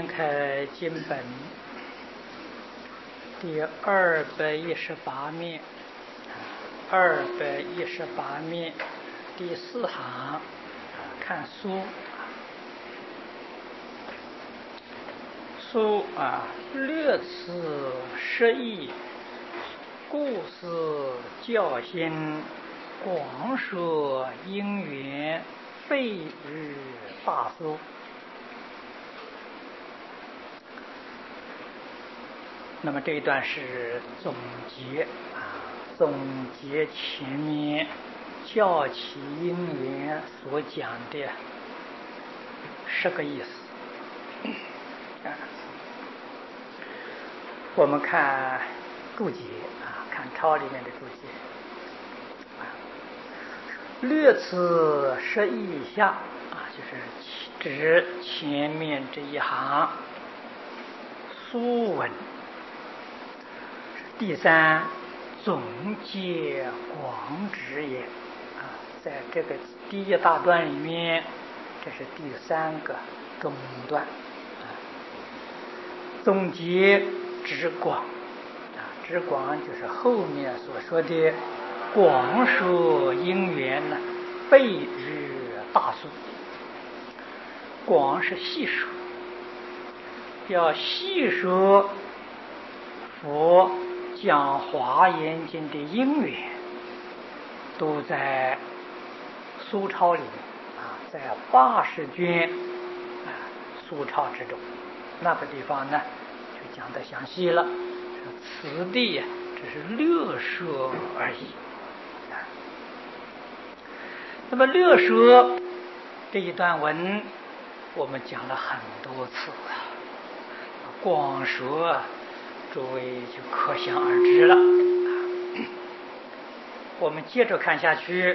开经本第218面，218面第4行，看书。书略词释义，故事教心，广说因缘，废日大书。那么这一段是总结前面教起因缘所讲的10个意思。我们看注解看抄里面的注解，略词释义以下就是指前面这一行书文。第3，总结广旨也在这个第一大段里面，这是第3个中段总结直广直广就是后面所说的广说因缘呢，废日大书。广是细说，要细说佛讲华严经的因缘，都在书抄里面在80卷书抄之中。那个地方呢就讲得详细了，此地只是略说而已。那么略说这一段文我们讲了很多次广说诸位就可想而知了。我们接着看下去，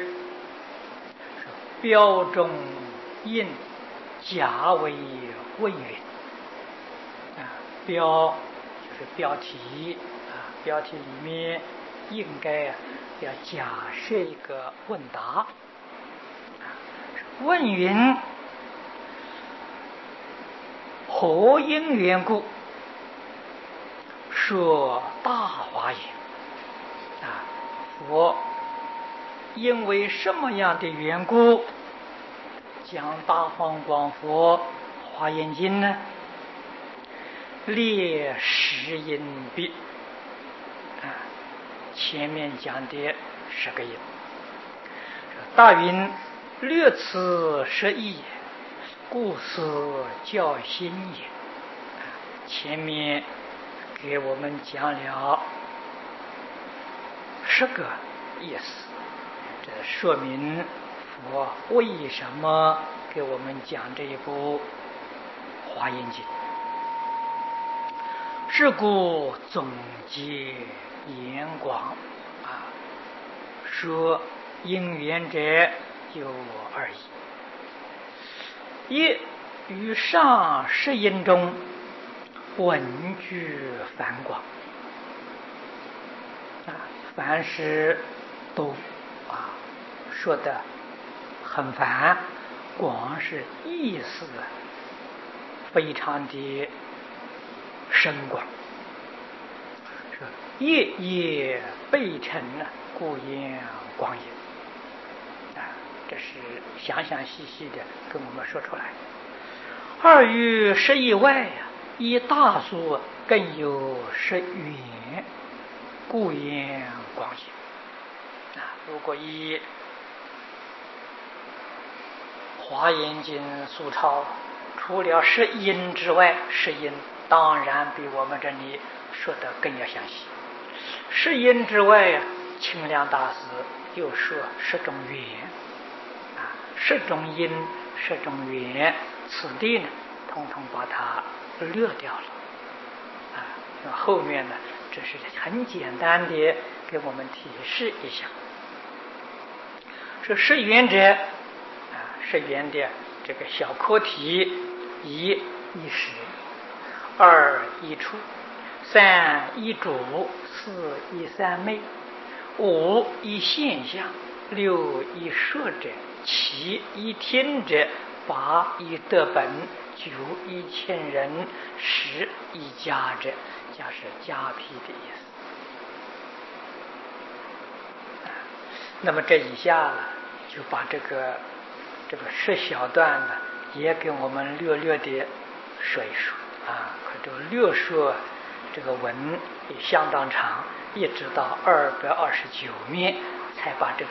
标中印假为问云标就是标题标题里面应该要假设一个问答。问云何因缘故说大华严佛因为什么样的缘故讲大方广佛华严经呢？列10因比前面讲的10个因。大云略词释义，故事教心也。前面给我们讲了10个意思，这说明佛为什么给我们讲这一部华严经。是故总结言广说因缘者有2义：一于上10因中文具繁广凡是都说的很繁，广是意思非常的深广，夜夜备陈故言广也这是详详细细的跟我们说出来。2于释义外依大书更有释缘，故言广也如果以华严经书抄，除了释因之外，释因当然比我们这里说的更要详细。释因之外清凉大师又说10种缘10种因10种缘，此地呢统统把它略掉了后面呢这是很简单的给我们提示一下。这释缘者释缘的这个小课题：1依时，2依处，3依主，4依三昧，5依现象，6依摄者，7依听者，8依得本 9一千人10一家者，家是家辟的意思。那么这以下呢，就把这个10小段呢，也给我们略略的说一说啊。可这个略说这个文也相当长，一直到229面才把这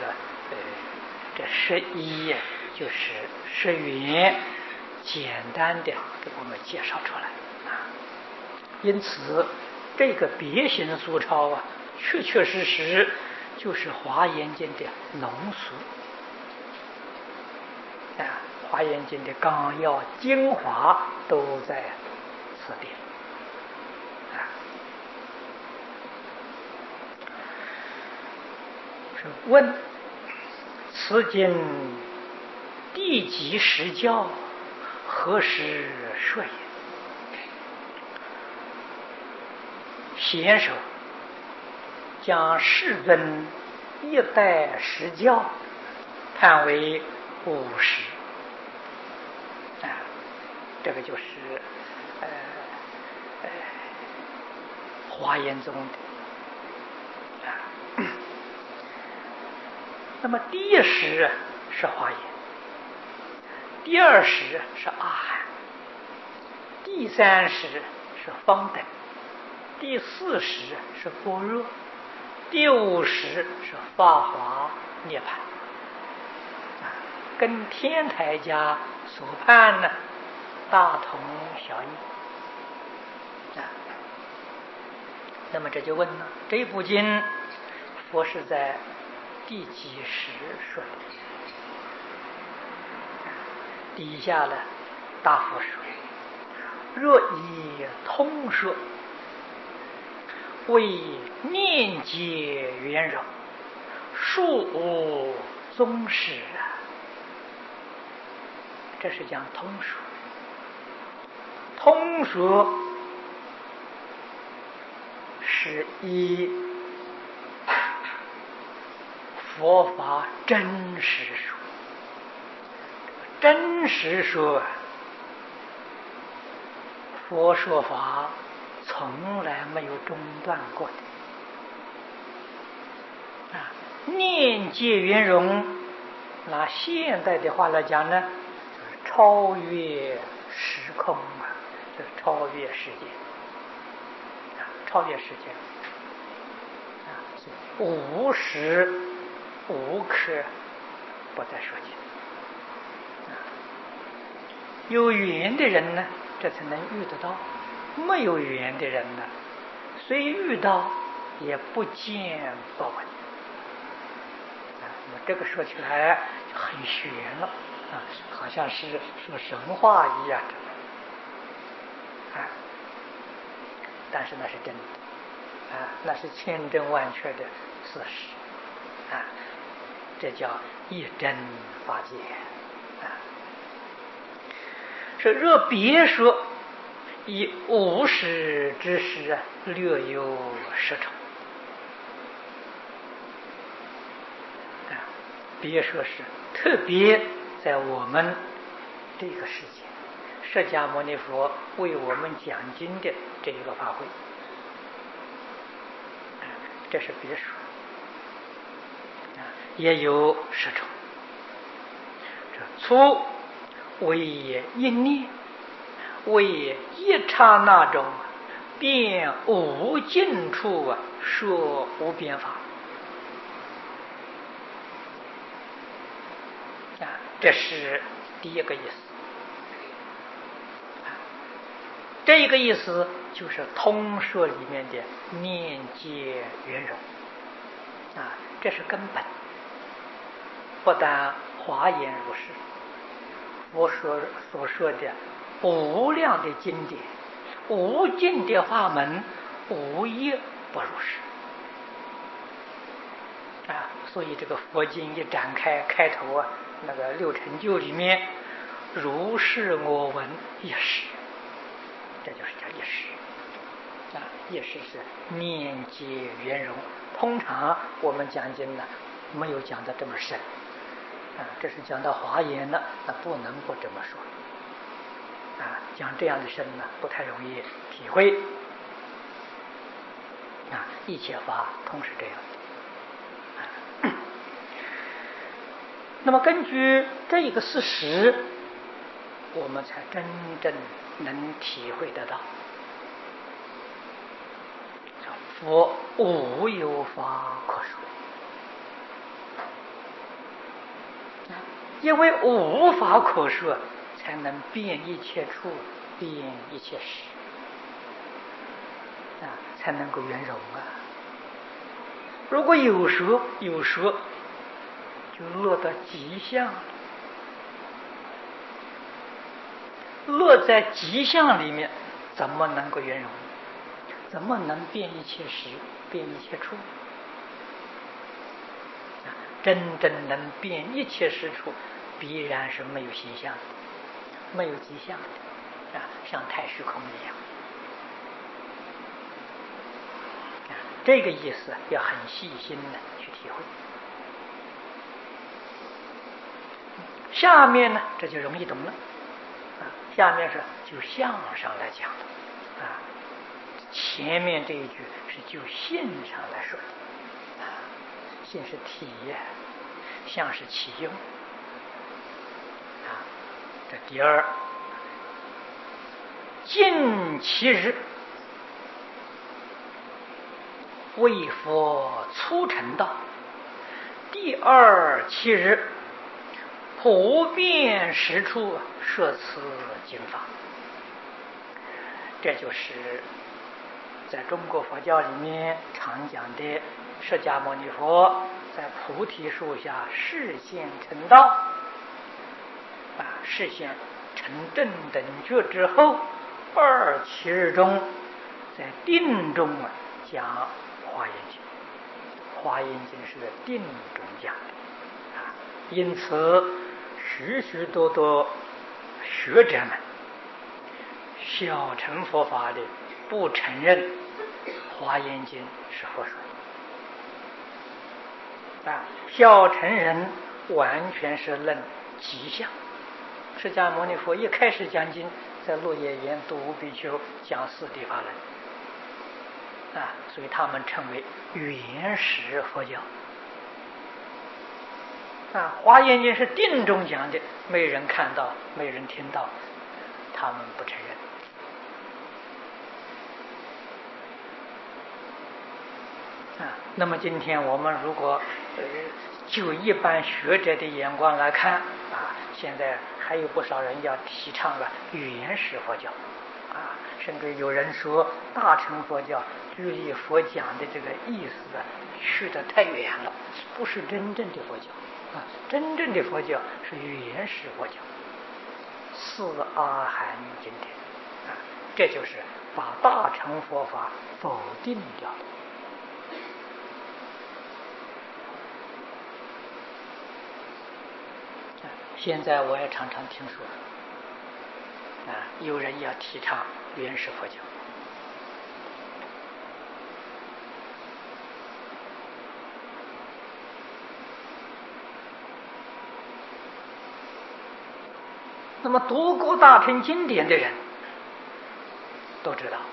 11就是10缘简单的给我们介绍出来啊。因此这个别行俗抄啊，确确实实就是华严经的浓缩啊，华严经的纲要精华都在此地啊。是问此经第几时教，何时说也？贤首将世尊一代时教判为50啊，这个就是华严宗的啊。那么第一时是华严，第二时是阿含，第三时是方等，第四时是般若，第五时是法华涅槃啊，跟天台家所判呢大同小异啊。那么这就问了，这部经佛是在第几时说的？底下呢，大佛说：若以通说，为念解圆融，恕无宗师啊。这是讲通说。通说是以佛法真实说，真实说，佛说法从来没有中断过的啊。念解圆融，拿现代的话来讲呢，就是超越时空啊，就是超越时间啊，超越时间啊，所以无时无刻不在说经啊。有缘的人呢，这才能遇得到；没有缘的人呢，虽遇到也不见不闻啊。那么这个说起来就很玄了啊，好像是说神话一样的啊。但是那是真的啊，那是千真万确的事实啊，这叫一真法界啊。是若别说以50之时啊，略有10重啊。别说是特别在我们这个世界，释迦牟尼佛为我们讲经的这一个法会啊，这是别说啊，也有10重。这初为一念，为一刹那中便无尽处说无边法啊，这是第一个意思。这个意思就是通说里面的念解圆融啊，这是根本。不但华严如是，我所说的无量的经典、无尽的法门，无一不如是啊。所以这个佛经一展开，开头啊，那个六成就里面，如是我闻一时，这就是叫一时啊。一时是念解圆融，通常我们讲经呢，没有讲的这么深。啊，这是讲到华严了，那不能不这么说讲这样的身呢，不太容易体会。一切法同是这样。那么根据这个事实，我们才真正能体会得到，佛无有法可说。因为无法可说，才能遍一切处，遍一切时，才能够圆融如果有说，就落到极相了。落在极相里面，怎么能够圆融？怎么能遍一切时，遍一切处？真正能遍一切时处，必然是没有形象的，没有极相的，像太虚空一样。这个意思要很细心的去体会。下面呢，这就容易懂了。下面是就相上来讲的，前面这一句是就性上来说的，性是体验，相是起用。这第二，尽其日，为佛初成道；第二其日，普遍实处，摄此经法。这就是在中国佛教里面常讲的释迦牟尼佛在菩提树下示现成道，示现成正等觉之后，二七日中在定中讲华严经。华严经是在定中讲的，因此许许多多学者们小乘佛法的不承认华严经是佛说的，小乘人完全是论极相。释迦牟尼佛一开始讲经，在鹿野园度无比丘讲四谛法论，所以他们称为原始佛教。华严经是定中讲的，没人看到，没人听到，他们不承认。那么今天我们如果就一般学者的眼光来看，现在还有不少人要提倡了原始佛教，甚至有人说大乘佛教距离佛讲的这个意思去得太远了，不是真正的佛教。真正的佛教是原始佛教，四阿含经典，这就是把大乘佛法否定掉了。现在我也常常听说，有人要提倡原始佛教。那么读过大乘经典的人都知道，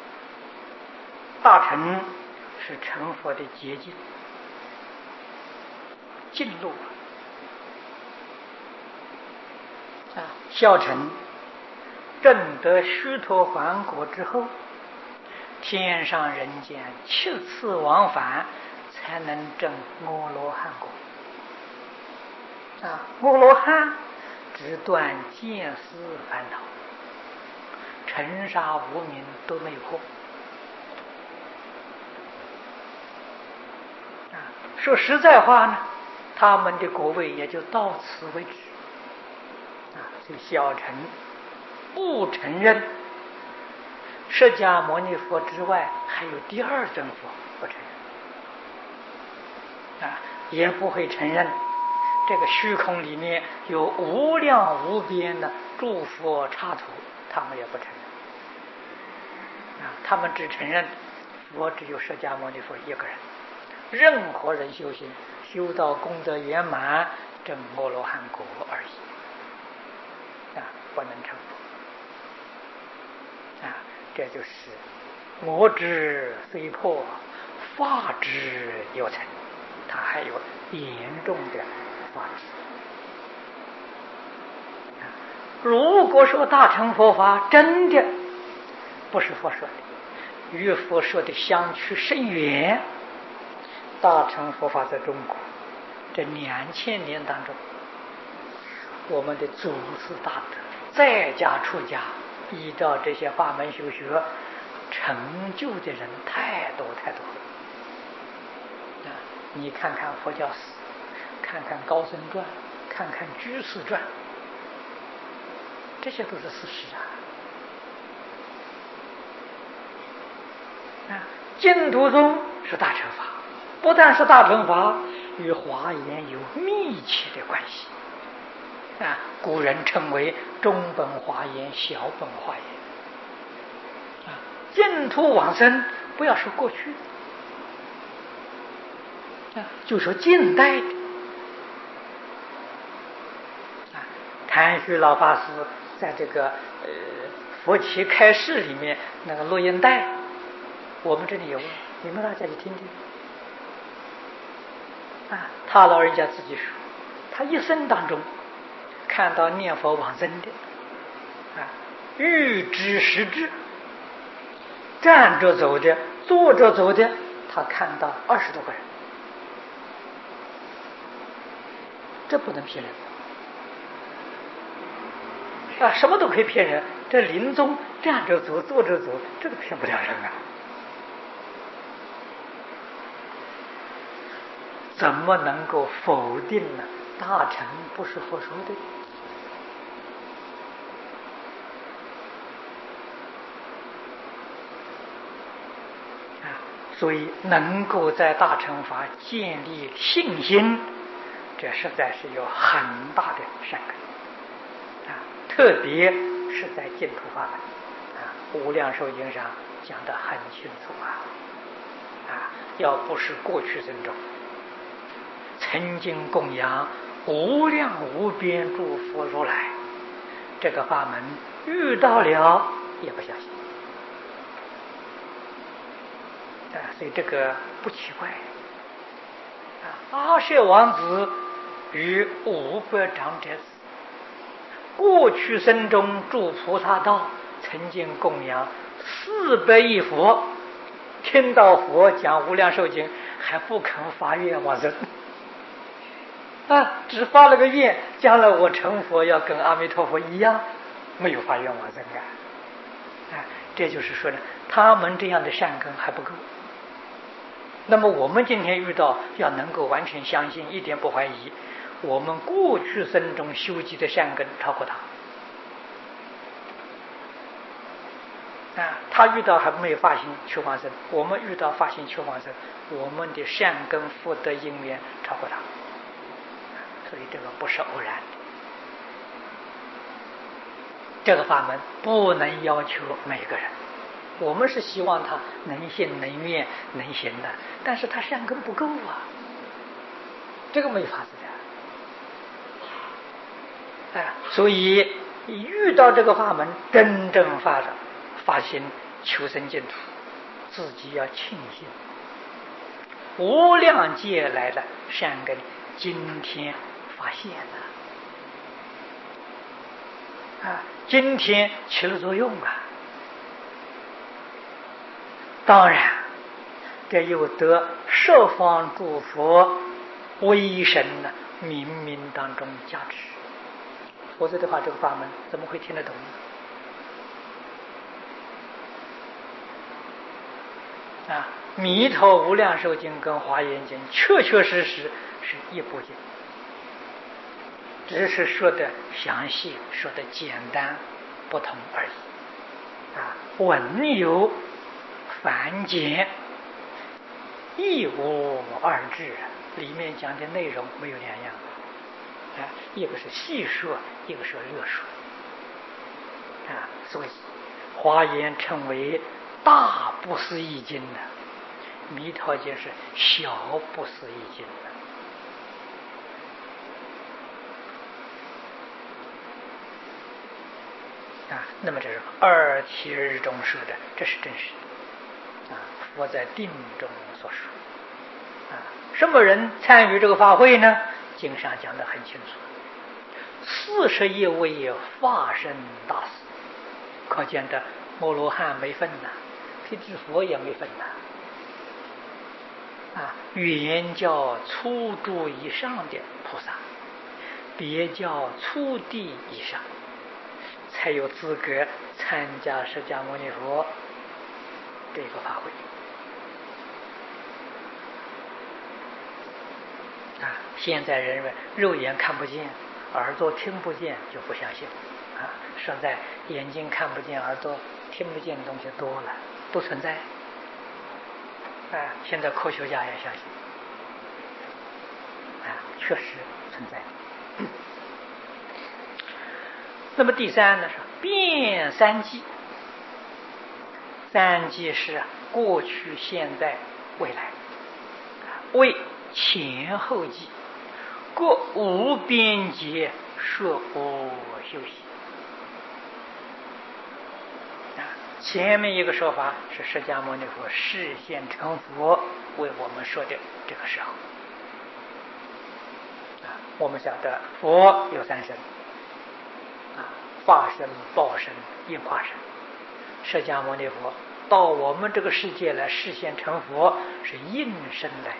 大乘是成佛的捷径、近路。小乘证得须陀洹果之后，天上人间7次往返，才能证阿罗汉果。阿罗汉只断见思烦恼，尘沙无明都没有破。说实在话呢，他们的果位也就到此为止。所以小乘不承认释迦牟尼佛之外还有第二真佛，不承认，也不会承认这个虚空里面有无量无边的诸佛刹土，他们也不承认。他们只承认佛只有释迦牟尼佛一个人，任何人修行修到功德圆满，证阿罗汉果而已，不能成佛。 这就是我执虽破，法执有成，它还有严重的法执。如果说大乘佛法真的不是佛说的，与佛说的相去甚远，大乘佛法在中国这2000年当中，我们的祖师大德在家出家，依照这些法门修学，成就的人太多太多了。你看看佛教史，看看高僧传，看看居士传，这些都是事实啊！净土宗是大乘法，不但是大乘法，与华严有密切的关系啊！古人称为中本华严、小本华严啊！净土往生，不要说过去啊，就说近代的啊。谭旭老法师在这个佛七开示里面那个录音带，我们这里有，你们大家去听听啊。他老人家自己说，他一生当中看到念佛往生的啊，欲知实质，站着走的，坐着走的，他看到20多个人，这不能骗人啊！什么都可以骗人，这临终站着走、坐着走，这个骗不了人啊！怎么能够否定呢？大乘不是佛说的啊！所以能够在大乘法建立信心，这实在是有很大的善根啊！特别是在净土法门啊，无量寿经上讲得很清楚啊！要不是过去生中曾经供养无量无边诸佛如来，这个法门遇到了也不相信啊！所以这个不奇怪啊！阿舍王子与500长者子，过去生中诸菩萨道，曾经供养400亿佛，听到佛讲无量寿经还不肯发愿往生啊，只发了个愿，将来我成佛要跟阿弥陀佛一样，没有发愿往生啊！这就是说呢，他们这样的善根还不够。那么我们今天遇到，要能够完全相信，一点不怀疑，我们过去生中修积的善根超过他啊！他遇到还没有发心求往生，我们遇到发心求往生，我们的善根福德因缘超过他。所以这个不是偶然的，这个法门不能要求每个人，我们是希望他能信能愿能行的，但是他善根不够啊，这个没法子的所以遇到这个法门，真正发心求生净土，自己要庆幸无量劫来的善根今天发现了今天起了作用当然这又得十方诸佛威神冥冥当中加持，否则的话这个法门怎么会听得懂呢？弥陀无量寿经跟华严经确确实实是一部经，只是说的详细，说的简单不同而已文有繁简，一无二致，里面讲的内容没有两样一个是细说，一个是热说所以华严称为大不思议经弥陀经是小不思议经那么这是二体日中说的，这是真实的佛在定中所说什么人参与这个法会呢？经上讲得很清楚，41位化身大士，可见的摩罗汉没份辟支佛也没份原教初住以上的菩萨，别教初地以上，才有资格参加释迦牟尼佛这个法会现在人们肉眼看不见，耳朵听不见，就不相信实在眼睛看不见，耳朵听不见的东西多了，都存在现在科学家也相信确实存在那么第三呢是变三际，三际是过去、现在、未来，为前后际，各无边界，说无休息前面一个说法是释迦牟尼佛示现成佛为我们说的这个时候我们晓得佛有三身化身、报身、应化身。释迦牟尼佛到我们这个世界来示现成佛是应身来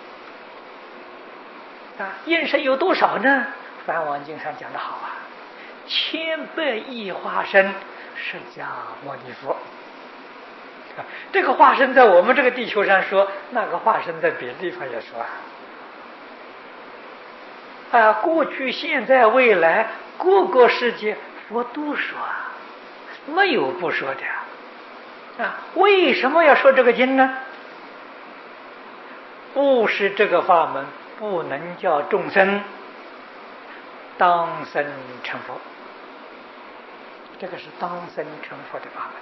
的应身有多少呢？梵网经上讲得好千百亿化身释迦牟尼佛这个化身在我们这个地球上说，那个化身在别的地方也说过去、现在、未来各个世界佛都说没有不说的为什么要说这个经呢？不是这个法门不能叫众生当生成佛，这个是当生成佛的法门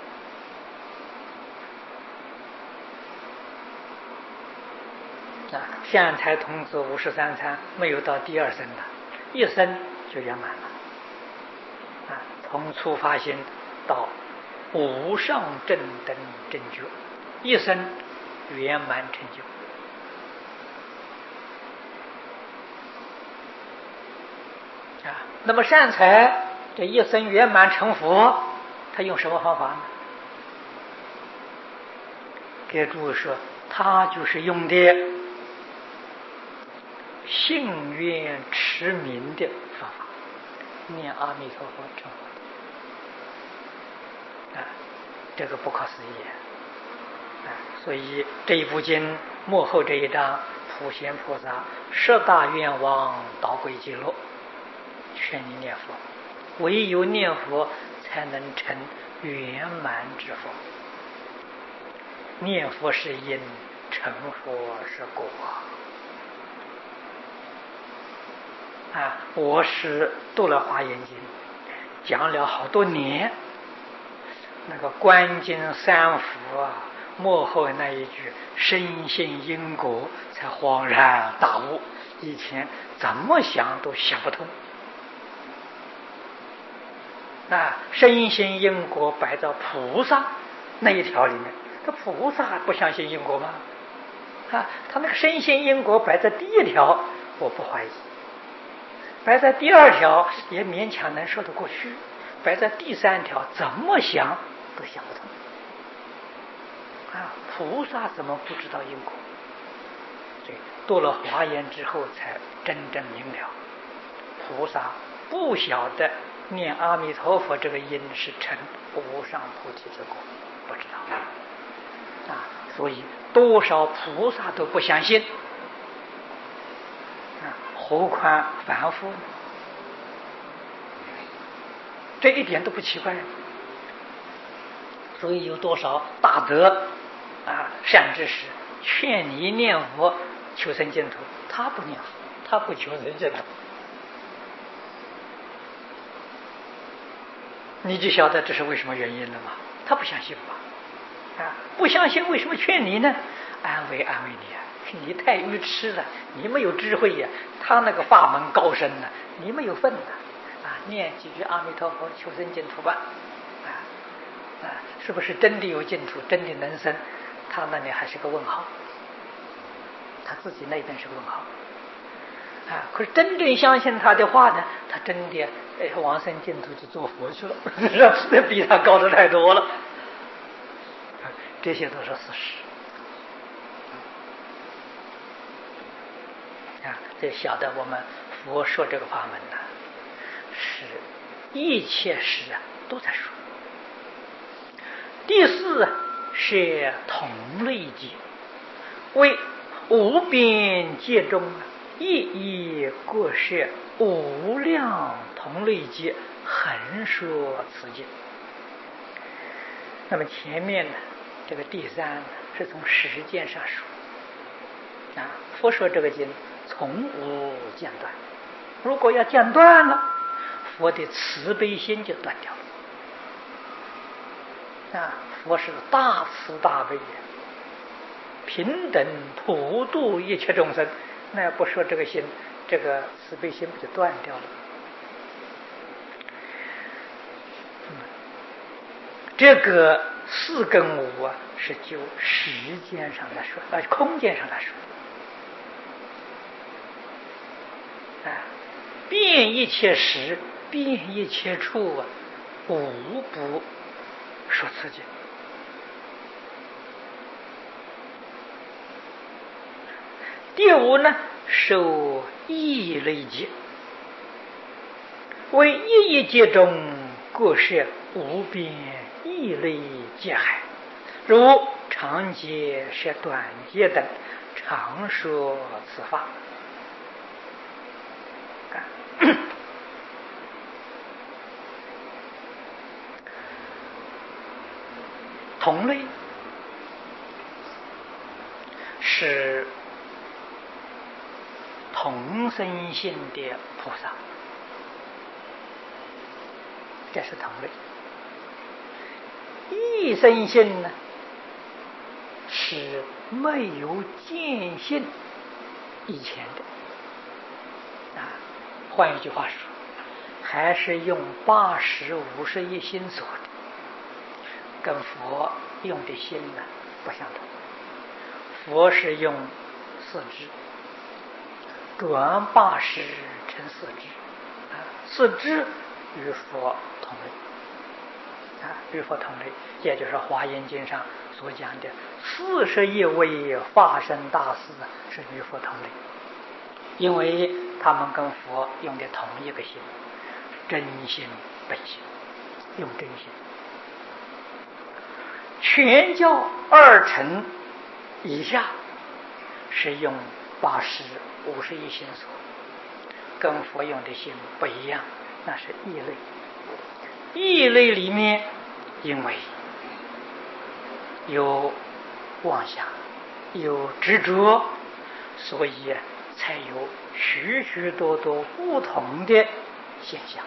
善财童子53参没有到第二生的，一生就圆满了从初发心到无上正等正觉，一生圆满成就那么善财这一生圆满成佛，他用什么方法呢？给诸位说，他就是用的信愿持名的方法，念阿弥陀佛成佛这个不可思议所以这一部经幕后这一章，普贤菩萨10大愿望导归极乐，劝你念佛，唯有念佛才能成圆满之佛。念佛是因，成佛是果我是读了华严经，讲了好多年，那个观经三福幕后那一句深信因果才恍然大悟，以前怎么想都想不通深信因果摆到菩萨那一条里面，这菩萨不相信因果吗？他那个深信因果摆在第一条我不怀疑，摆在第二条也勉强能说得过去，摆在第三条怎么想都想不通菩萨怎么不知道因果？所以读了华严之后才真正明了，菩萨不晓得念阿弥陀佛这个因是成无上菩提之果，不知道所以多少菩萨都不相信何况凡夫呢？这一点都不奇怪所以有多少大德善知识劝你念佛求生净土，他不念佛，他不求生净土，你就晓得这是为什么原因了吗？他不相信吧不相信为什么劝你呢？安慰安慰你你太愚痴了，你没有智慧他那个法门高深你没有份念几句阿弥陀佛，求生净土吧。是不是真的有净土，真的能生？他那里还是个问号，他自己那边是个问号。可是真正相信他的话呢，他真的往生净土就做佛去了，这比他高的太多了。这些都是事实。这晓得我们佛说这个法门呢，是一切时都在说。第四是同类界，为无边界中一一过设无量同类界，横说此经。那么前面呢，这个第三是从时间上说，佛说这个经从无间断。如果要间断了，佛的慈悲心就断掉了。佛是大慈大悲，平等普度一切众生，那不说这个心，这个慈悲心不就断掉了？这个四跟五是就时间上来说，空间上来说。遍一切时，遍一切处无不说此经。第五呢，受异类界，为一一界中各设无边异类界海，如长界、设短界等，常说此法。同类是同生性的菩萨，这是同类。异生性呢，是没有见性以前的。换一句话说，还是用80、51心所的，跟佛用的心呢不相同。佛是用四支，转80成四支，四支与佛同类，与佛同类，也就是《华严经》上所讲的41位化身大士是与佛同类，因为他们跟佛用的同一个心，真心本心，用真心。全教2乘以下是用80、51心所，跟佛用的心不一样，那是异类。异类里面，因为有妄想，有执着，所以才有许许多多不同的现象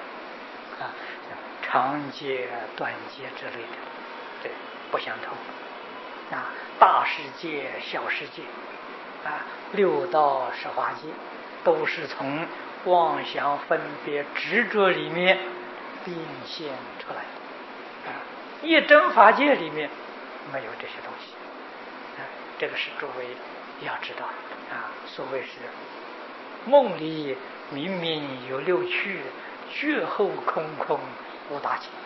长界、短界之类的，这不相同。大世界、小世界，6道十法界，都是从妄想、分别、执着里面变现出来的。一真法界里面没有这些东西。这个是诸位要知道所谓是梦里明明有6趣，觉后空空无大情。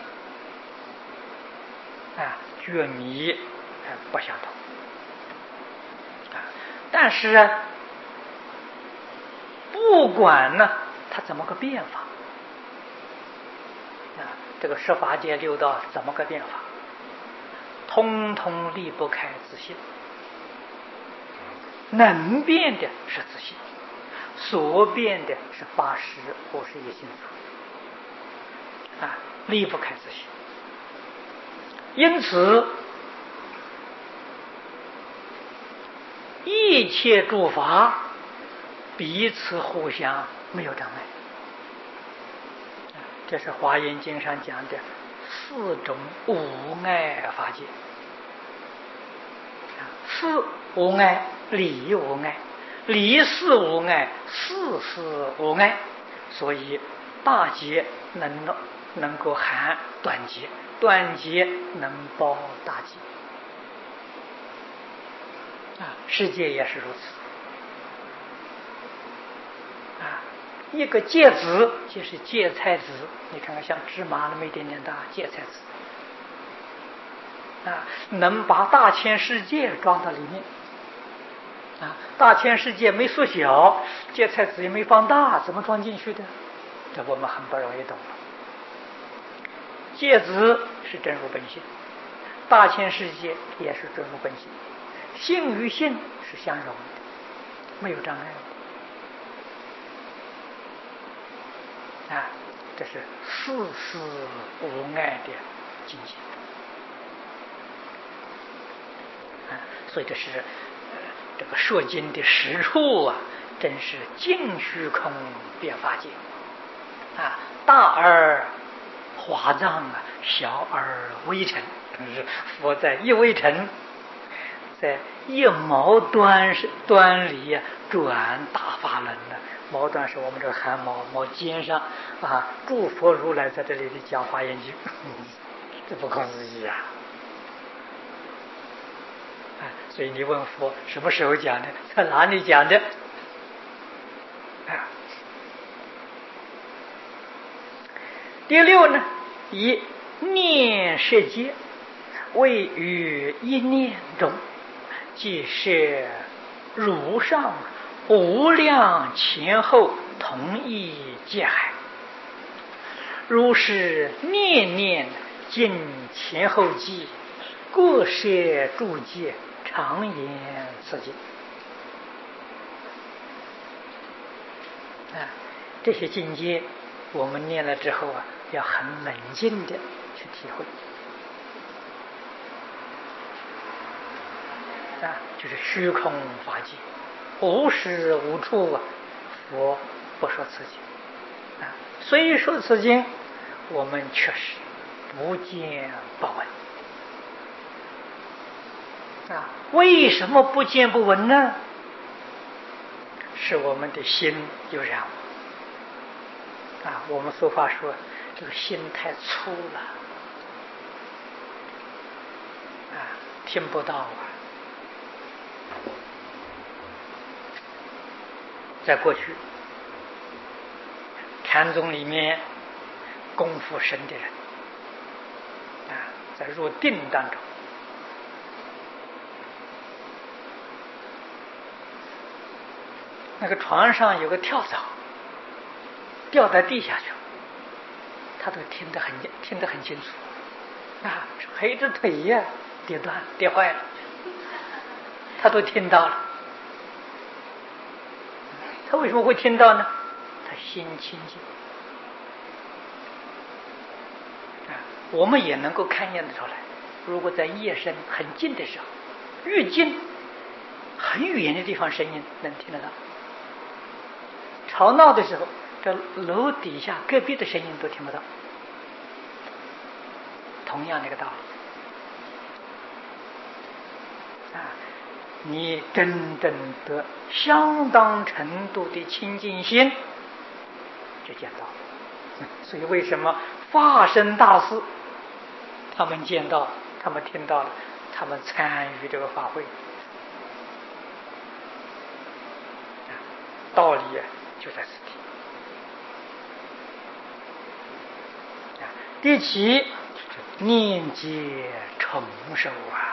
觉迷不相同。但是不管呢它怎么个变法这个十法界6道怎么个变法，通通离不开自信。能变的是自信，所变的是80、51心所离不开自信。因此一切诸法彼此互相没有障碍。这是《华严经》上讲的4种无碍法界。事无碍，理无碍，理事无碍，事事无碍。所以大劫能够含短劫，短劫能包大劫。世界也是如此。一个芥子就是芥菜籽，你看看像芝麻那么一点点大芥菜籽，能把大千世界装到里面。大千世界没缩小，芥菜籽也没放大，怎么装进去的？这我们很不容易懂了。芥子是真如本性，大千世界也是真如本性，性与性是相容的，没有障碍的。这是丝丝无碍的境界。所以这是这个说经的实处真是尽虚空遍法界。大而华藏小而微尘，佛在一微尘，在一毛端里转大法轮的。毛端是我们这个汗毛尖上诸佛如来在这里的讲华严经，这不可思议所以你问佛什么时候讲的，在哪里讲的？第六呢，以念世界位于一念中，即是如上无量前后同一界海，如是念念尽前后际，各设诸界，常言此经。这些境界我们念了之后要很冷静的去体会。就是虚空法界，无时无处佛不说此经。虽说此经，我们确实不见不闻。为什么不见不闻呢？是我们的心有染污。我们俗话说这个心太粗了，听不到在过去禅宗里面功夫深的人在入定当中，那个床上有个跳蚤掉在地下去了，他都听得很清楚黑着腿跌坏了，他都听到了。他为什么会听到呢？他心清净。我们也能够看见得出来，如果在夜深很静的时候，越近很远的地方声音能听得到，吵闹的时候这楼底下隔壁的声音都听不到，同样的一个道理。你真正得相当程度的清净心，就见到。所以为什么法身大士他们见到，他们听到了，他们参与这个法会，道理就在此地。第七，念皆成熟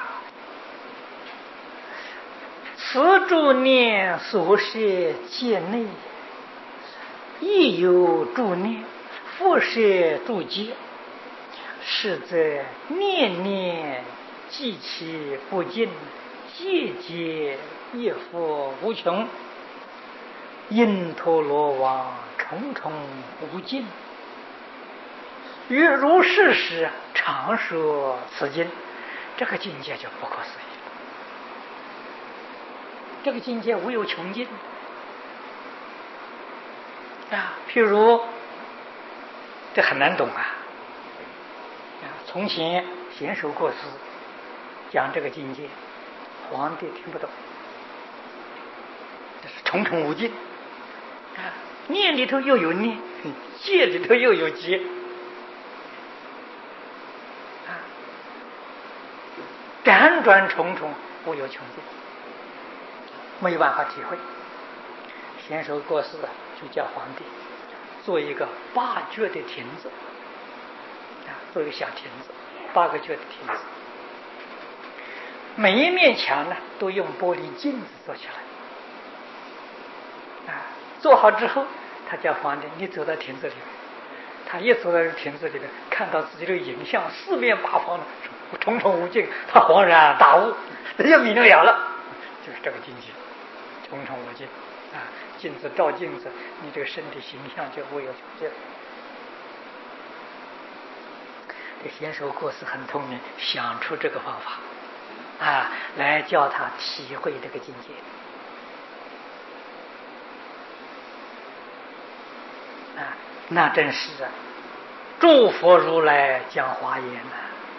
此诸念所摄界内，亦有诸念复摄诸界，是则念念记其不尽，界界亦复无穷，因陀罗网重重无尽。于如是时常说此经，这个境界就不可思议。这个境界无有穷尽譬如这很难懂从前贤首过世讲这个境界，皇帝听不懂，这是重重无尽念里头又有念， 界里头又有界啊，辗转重重，无有穷尽，没有办法体会。贤首过世就叫皇帝做一个8阙的亭子啊，做一个小亭子，8个阙的亭子，每一面墙呢都用玻璃镜子做起来啊。做好之后，他叫皇帝你走到亭子里面，他一走到亭子里面，看到自己的影像四面八方的重重无尽，他恍然大悟，他就明了了，就是这个境界，重重无尽啊！镜子照镜子，你这个身体形象就无有穷尽。这贤首过世很聪明，想出这个方法啊，来叫他体会这个境界啊，那真是诸佛如来讲华言呐，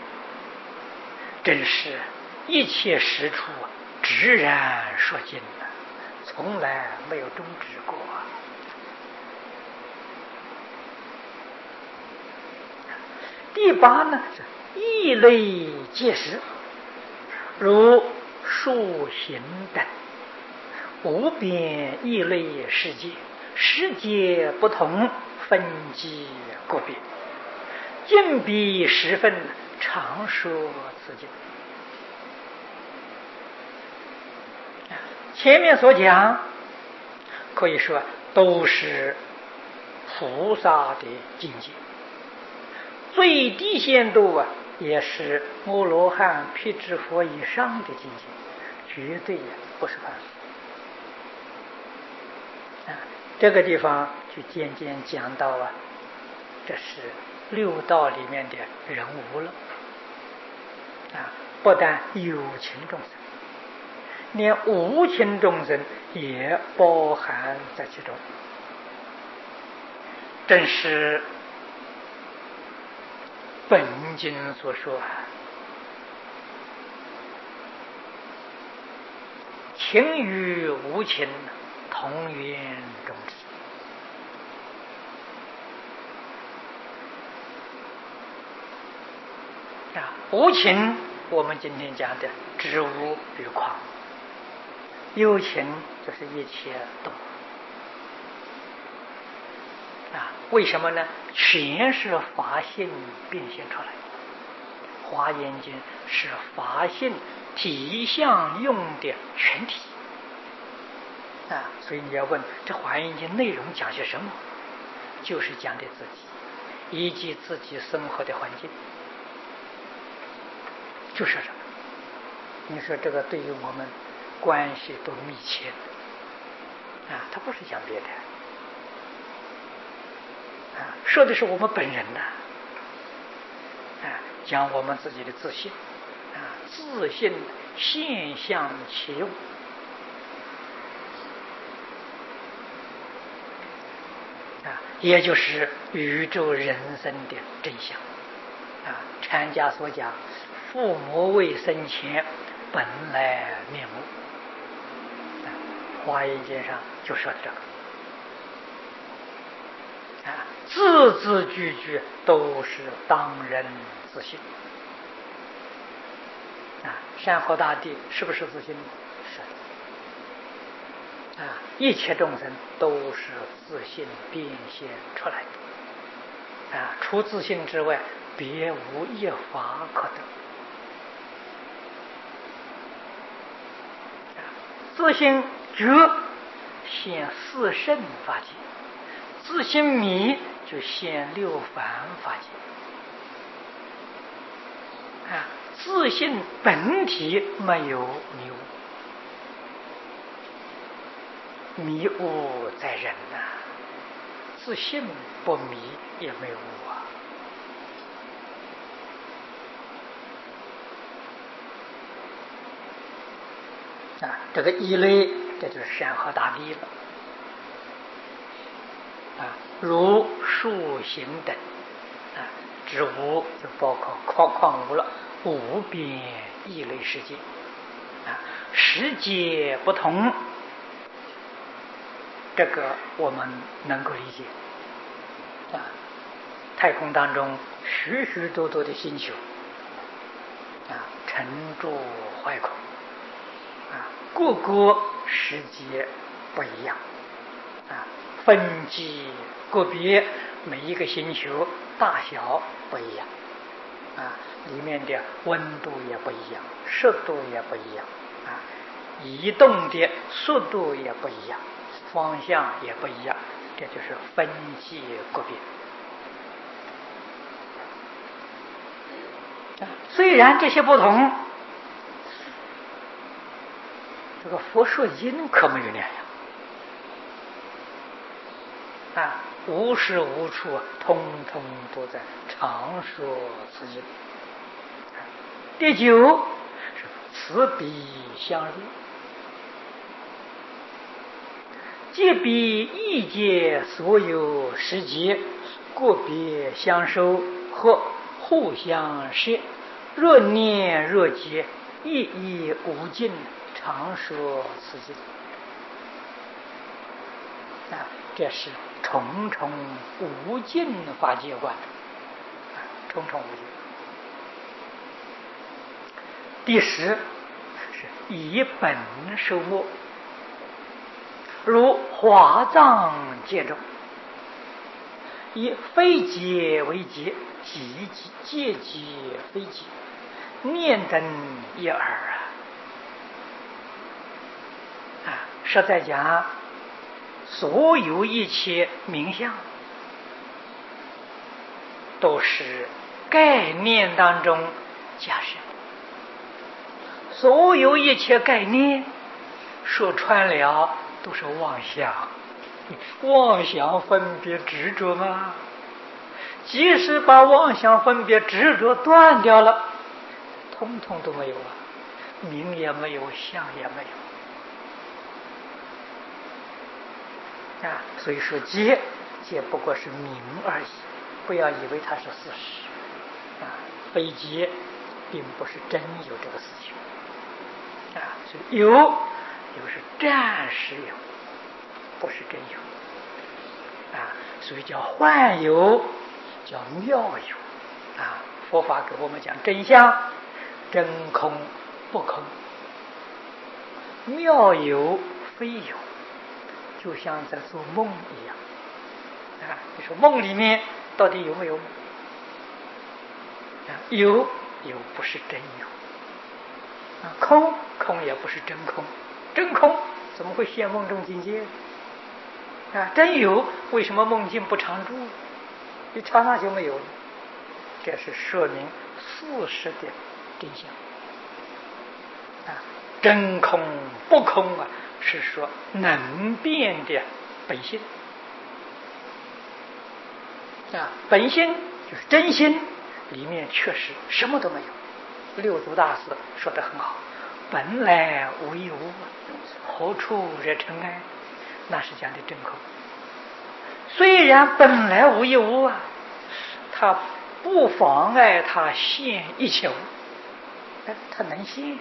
真是一切实处直然说尽了，从来没有终止过。第8呢是异类皆实，如树行等无边异类世界，世界不同，分际个别，尽彼十分，常说此经。前面所讲可以说都是菩萨的境界，最低限度也是阿罗汉、辟支佛以上的境界，绝对不是凡俗。这个地方就渐渐讲到这是六道里面的人无了不但有情众生，连无情众生也包含在其中，正是本经所说情与无情同源终止。无情我们今天讲的知无与狂，有情就是一切动物为什么呢？全是法性变现出来的。华严经是法性体相用的全体所以你要问这华严经内容讲些什么，就是讲的自己以及自己生活的环境，就是这个。你说这个对于我们关系多密切他不是讲别的说的是我们本人讲我们自己的自信自信现象其用也就是宇宙人生的真相禅家所讲父母未生前本来面目华严经上就说的这个字字句句都是当人自信山河大地是不是自信？是一切众生都是自信变现出来的除自信之外别无一法可得自信觉现四圣法界，自信迷就现六凡法界自信本体没有迷雾，迷雾在人自信不迷也没有悟这个一类这就是山河大地了如树行等指无就包括矿物了，无边异类世界世界不同，这个我们能够理解啊，太空当中许许多多的星球啊，沉住坏空啊，各个世界不一样啊，分级个别，每一个星球大小不一样啊，里面的温度也不一样，湿度也不一样啊，移动的速度也不一样，方向也不一样，这就是分级个别。虽然这些不同，这个佛说因可没有两样啊，无时无处通通都在常说此因。第九是此彼相入，皆彼异界所有时节，个别相收或互相摄，若念若结，意义无尽，常说此经啊，这是重重无尽法界观啊，重重无尽。第十是以本受末，如华藏界中，以非劫为劫，界即非劫，念等一耳啊！实在讲，所有一切名相，都是概念当中假设。所有一切概念说穿了都是妄想，妄想分别执着嘛。即使把妄想分别执着断掉了，通通都没有啊，名也没有，相也没有啊。所以说劫不过是名而已，不要以为它是事实啊。非劫并不是真有这个事情啊，所以有是暂时有，不是真有啊，所以叫幻有，叫妙有啊。佛法给我们讲真相，真空不空，妙有非有，就像在做梦一样啊。你说梦里面到底有没有梦啊？有不是真有啊，空也不是真空，真空怎么会现梦中境界啊？真有为什么梦境不常住？一刹那就没有了。这是说明事实的真相啊。真空不空啊，是说能变的本性啊。本性就是真心，里面确实什么都没有。六祖大师说得很好，本来无一物，何处惹尘埃？那是讲的真空。虽然本来无一物啊，它不妨碍它现一切物，它能现。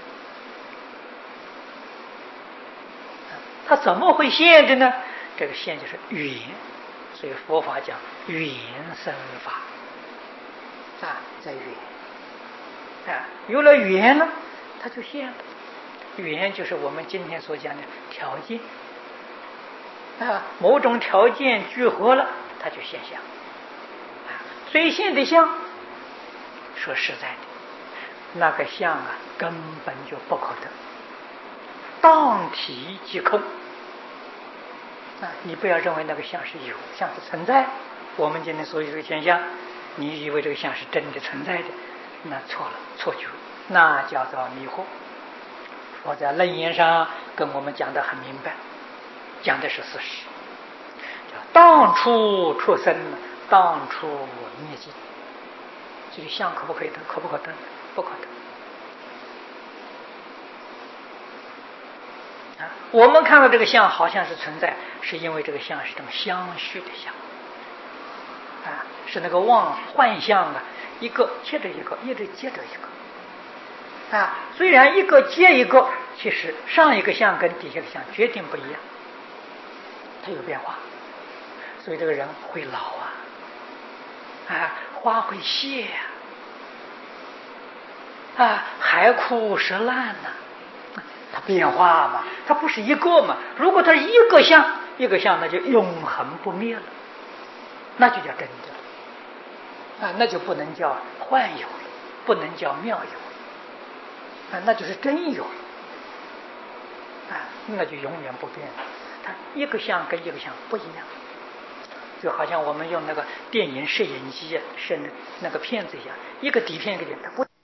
它怎么会现的呢？这个现就是缘，所以佛法讲缘生法啊，在缘啊，有了缘了，它就现了。缘就是我们今天所讲的条件啊，某种条件聚合了，它就现象啊。所以现的相，说实在的，那个相啊，根本就不可得，当体即空啊！你不要认为那个相是有，相是存在。我们今天所有这个现象，你以为这个相是真的存在的，那错了，错觉，那叫做迷惑。我在楞严上跟我们讲得很明白，讲的是事实，叫当初出生，当初灭尽。这个相可不可以得？可不可得？不可得啊！我们看到这个相好像是存在，是因为这个相是这么相续的相啊，是那个幻象啊，一个接着一个，一直接着一个啊。虽然一个接一个，其实上一个相跟底下的相决定不一样，它有变化，所以这个人会老啊。 啊，花会谢呀，海枯石烂呐，它变化嘛，它不是一个嘛。如果它一个相，那就永恒不灭了，那就叫真的那就不能叫幻有了，不能叫妙有那就是真有了那就永远不变了。它一个相跟一个相不一样，就好像我们用那个电影摄影机摄那个片子一样，一个底片一个底，它不